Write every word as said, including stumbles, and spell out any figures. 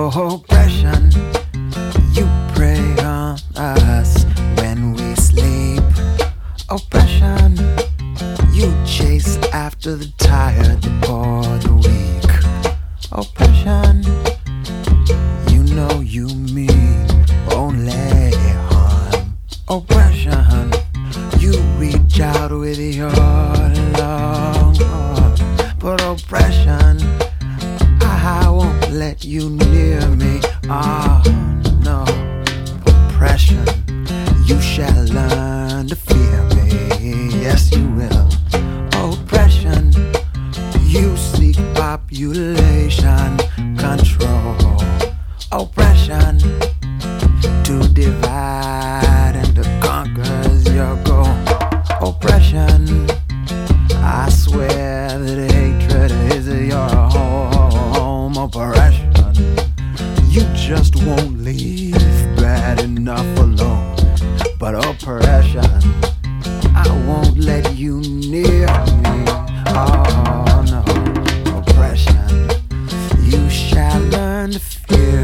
oppression. You prey on us when we sleep. Oppression. You chase after the tired, the poor, the weak. Oppression. You know you mean only harm. Oppression. You reach out with your long arm. But oppression, I won't let you near me. Oh no. Oppression, you shall learn to fear me. Yes you will. Oppression, you seek population control. Oppression, to divide and to conquer is your goal. Oppression, I swear that hatred is your home. Oppression, you just won't leave bad enough alone. But oppression, I won't let you near me. Oh no. Oppression, you shall learn to fear